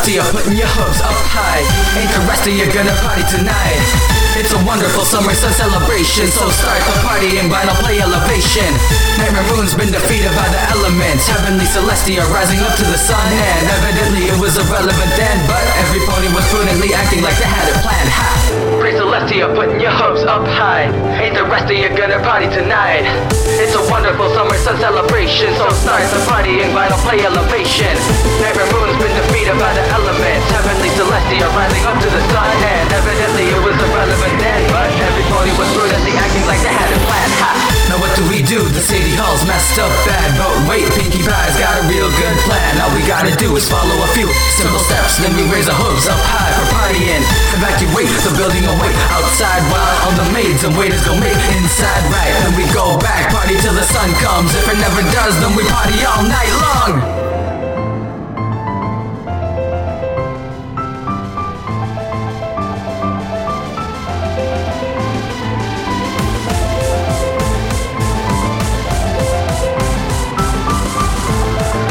Celestia, putting your hopes up high. Ain't the rest of you gonna party tonight? It's a wonderful summer sun celebration, so start the party and vinyl play elevation. Nightmare Moon's been defeated by the elements. Heavenly Celestia rising up to the sun, and evidently it was irrelevant then, but every pony was prudently acting like they had it planned. Ha! Praise Celestia, putting your hopes up high. Ain't the rest of you gonna party tonight? It's a wonderful summer sun celebration, so start the party and vinyl play elevation. Nightmare Moon's been defeated by the elements. Heavenly Celestia rising up to the sun, and evidently it was irrelevant then, but everybody was prudently acting like they had it planned. Ha! Now what do we do? The city hall's messed up bad, but wait, Pinkie Pie's got a real good plan. All we gotta do is follow a few simple steps, then we raise our hooves up high for partying. Evacuate the building away outside while all the maids and waiters go make inside right. Then we go back, party till the sun comes. If it never does, then we party all night long.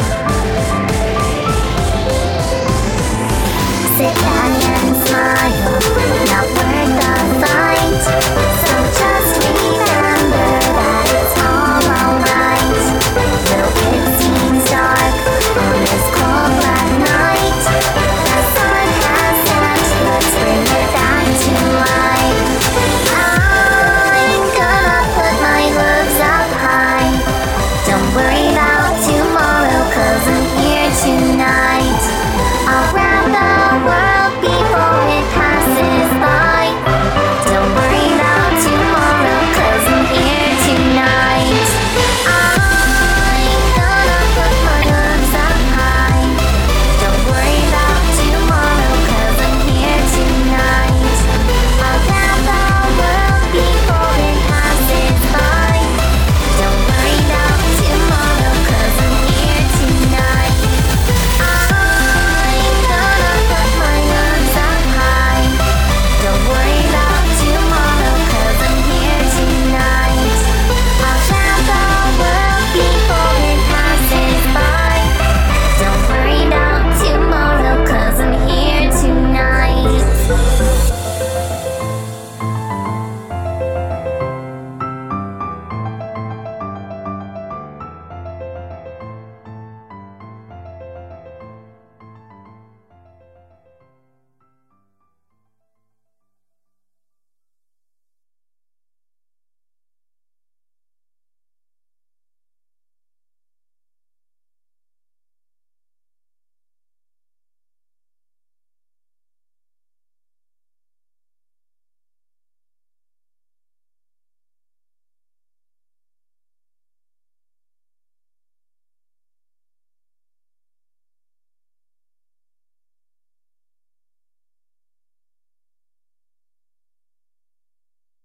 Sit down and smile.